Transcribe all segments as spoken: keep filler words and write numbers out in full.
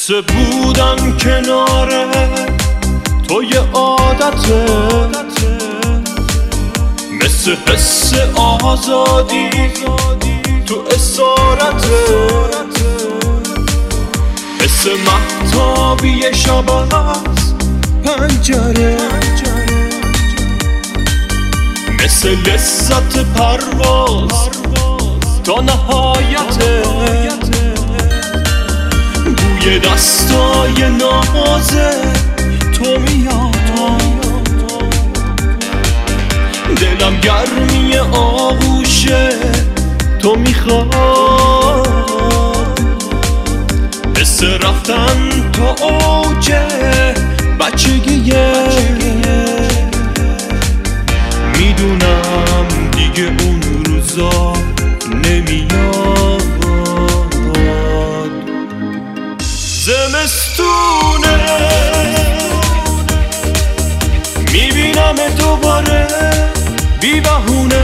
حس بودن کناره تو یه عادته، مثل حس آزادی تو اسارته، حس مهتابی شب از پنجره، مثل لذت پرواز تا نهایته، بوی دستای نازه تو میاد، دلم گرمی آغوشه تو میخواد، حس رفتن تا اوج بچگیه، میدونم دیگه اون روزا نمیاد، زمستونه میبینم دوباره بی بهونه،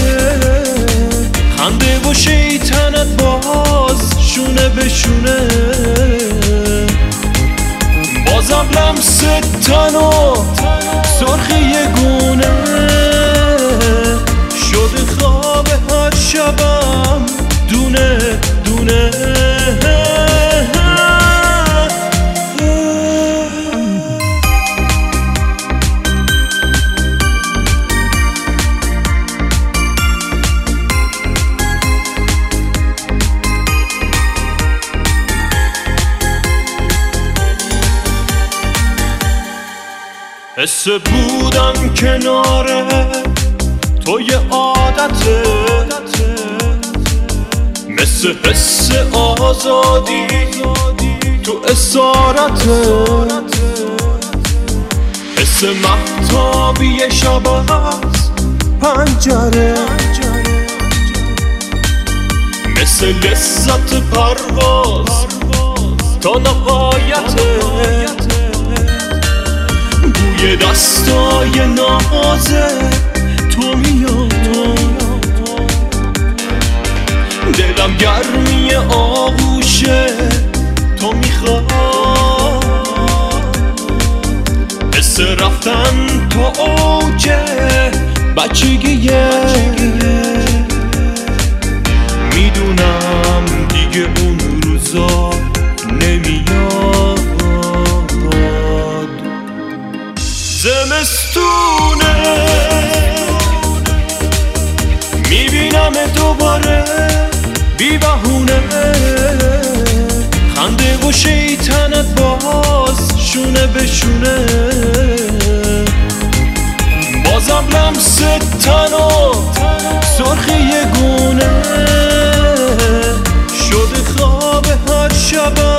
خنده و شیطنت باز شونه به شونه، بازم لمس تن و سرخ یه گونه، شده خواب هر شبم دونه دونه. حس بودن کناره تو یه عادته، مثل حس آزادی تو اسارته، حس مهتابی شب از پنجره، مثل لذت پرواز تا نهایته، بوی دستای نازه تو میاد، دلم گرمی آغوشه تو میخواد، حس رفتن تا اوج بچگیه، میدونم دیگه اون روزا نمیاد، زمستونه میبینم دوباره بی بهونه، خنده و شیطنت باز شونه به شونه، بازم لمس تن و سرخ یه گونه، شده خواب هر شب